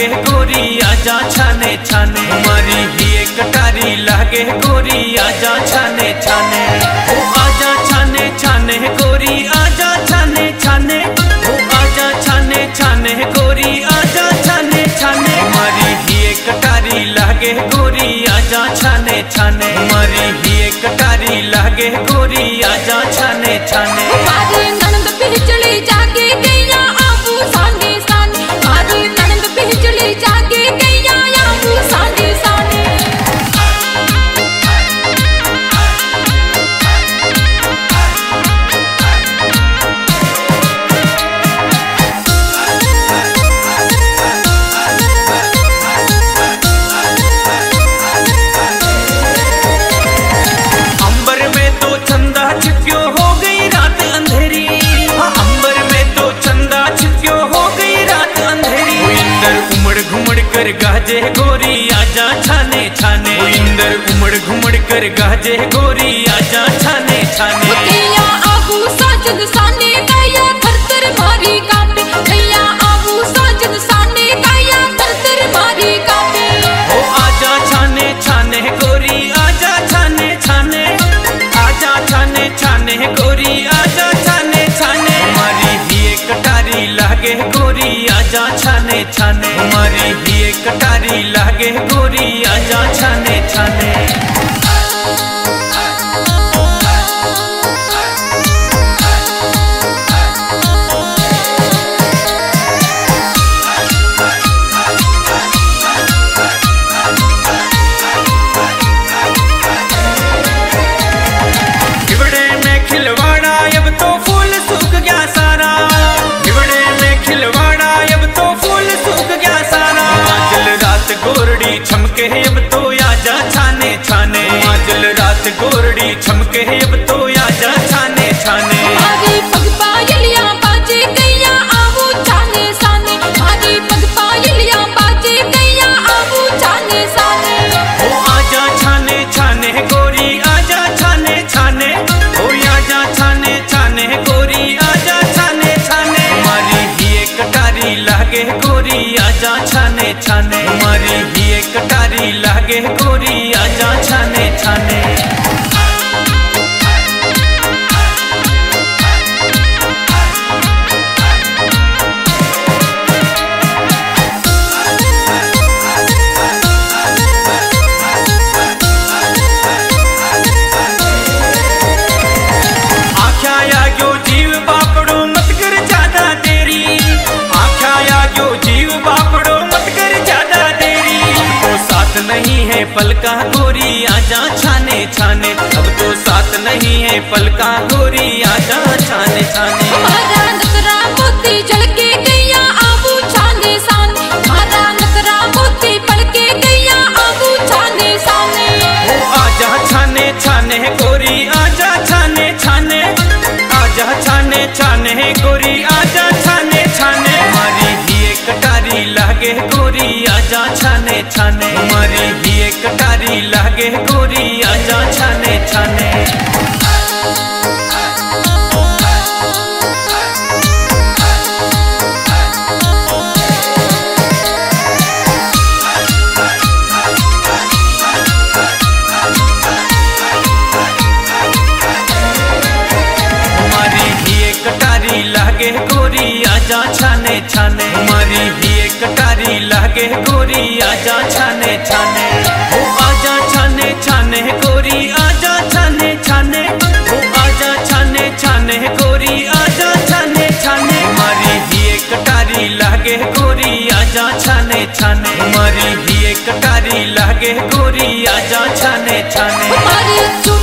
लागे गोरी आजा छाने छाने, हमारी ही एक कटारी लागे गोरी आजा छाने छाने, ओ आजा छाने छाने गोरी आजा छाने छाने, ओ आजा छाने छाने गोरी आजा छाने छाने, हमारी ही एक कटारी लागे गोरी आजा छाने छाने, हमारी ही एक कटारी लागे गोरी आजा छाने छाने। मारी ननद बिजली जागे गैया आबू साने साने, मारी ननद बिजली जागे गैया आबू साने साने। अंबर में तो चंदा छिप्यो हो गई रात अंधेरी, अंबर में तो चंदा छिप्यो हो गई रात अंधेरी, इंदर उमड़ घुमड़ कर गाजे गोरी आजा छाने छाने, इंदर उमड़ घुमड़ कर गाजे गोरी आजा छाने छाने। गैया आबू साजन साने गैया थरथर मारी कांपे, गैया आबू साजन साने गैया थरथर मारी कांपे। ओ आजा छाने छाने गोरी आजा छाने छाने, आजा छाने छाने गोरी आजा छाने छाने, हमारी ही एक कटारी लागे गोरी आजा छाने छाने, हमारी ही एक कटारी लागे गोरी आजा छाने छाने। हिवड़े में खिलवाड़ा अब तो फूल सूख गया सारा, हिवड़े में खिलवाड़ा अब तो फूल सूख गया सारा, आजल रात गोरड़ी छमके अब तो आजा छाने छाने, आजल रात गोरड़ी छमके अब तो आजा छाने छाने। मारी पग पायलिया बाजे गैया आबू छाने साने, मारी पग पायलिया बाजे गैया आबू छाने साने। ओ आजा छाने छाने गोरी आजा छाने छाने, ओ आजा छाने छाने गोरी आजा छाने छाने, हमारी ही एक कटारी लागे गोरी आजा छाने छाने, हमारी ही एक कटारी लागे गोरी आजा छाने छाने। आख्या आग्यो जीव बापड़ो मत कर ज्यादा देरी, आख्या आग्यो जीव बापड़ो मत कर ज्यादा देरी, अब तो साथ नहीं है पलका गोरी आजा छाने छाने, अब तो साथ नहीं है पलका गोरी आजा छाने छाने। मारा नकरा मोती झलके गैया आबू छाने साने, मारा नकरा मोती पलके गैया आबू छाने साने। ओ आजा छाने छाने गोरी आजा छाने छाने, आजा छाने छाने गोरी आजा छाने छाने, हमारी ही एक कटारी लागे गोरी आजा छाने छाने, हमारी ही एक कटारी लागे गोरी आजा छाने छाने। हमारी ही एक कटारी लागे गोरी आजा छाने छाने, हमारी ही एक कटारी लागे गोरी आजा छाने छाने, ओ आजा छाने छाने गोरी आजा छाने छाने, ओ आजा छाने छाने गोरी आजा छाने छाने, हमारी ही एक कटारी लागे गोरी आजा छाने छाने, हमारी ही एक कटारी लागे गोरी आजा छाने छाने। मारी